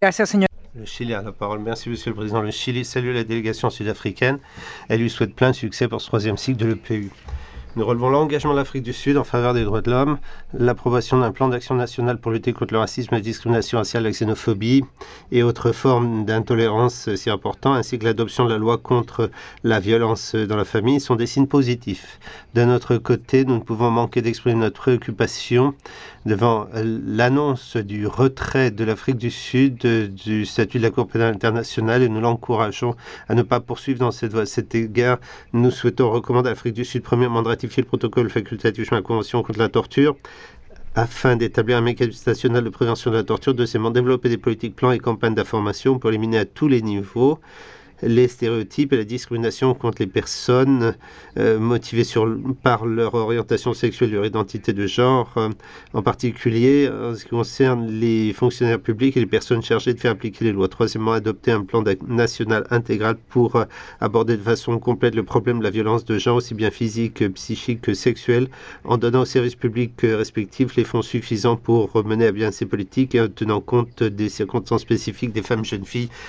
Gracias, señor. Le Chili a la parole. Merci, Monsieur le Président. Le Chili salue la délégation sud-africaine. Elle lui souhaite plein succès pour ce troisième cycle de l'EPU. Nous relevons l'engagement de l'Afrique du Sud en faveur des droits de l'homme, l'approbation d'un plan d'action national pour lutter contre le racisme, la discrimination raciale, la xénophobie et autres formes d'intolérance si importants, ainsi que l'adoption de la loi contre la violence dans la famille sont des signes positifs. D'un autre côté, nous ne pouvons manquer d'exprimer notre préoccupation devant l'annonce du retrait de l'Afrique du Sud du statut de la Cour pénale internationale et nous l'encourageons à ne pas poursuivre dans cette voie. À cet égard, nous souhaitons recommander à l'Afrique du Sud, premièrement, de ratifier le protocole facultatif de la Convention contre la torture afin d'établir un mécanisme national de prévention de la torture, deuxièmement, développer des politiques, plans et campagnes d'information pour éliminer à tous les niveaux les stéréotypes et la discrimination contre les personnes motivées par leur orientation sexuelle et leur identité de genre, en particulier en ce qui concerne les fonctionnaires publics et les personnes chargées de faire appliquer les lois. Troisièmement, adopter un plan national intégral pour aborder de façon complète le problème de la violence de genre, aussi bien physique, psychique que sexuelle, en donnant aux services publics respectifs les fonds suffisants pour mener à bien ces politiques et en tenant compte des circonstances spécifiques des femmes, jeunes filles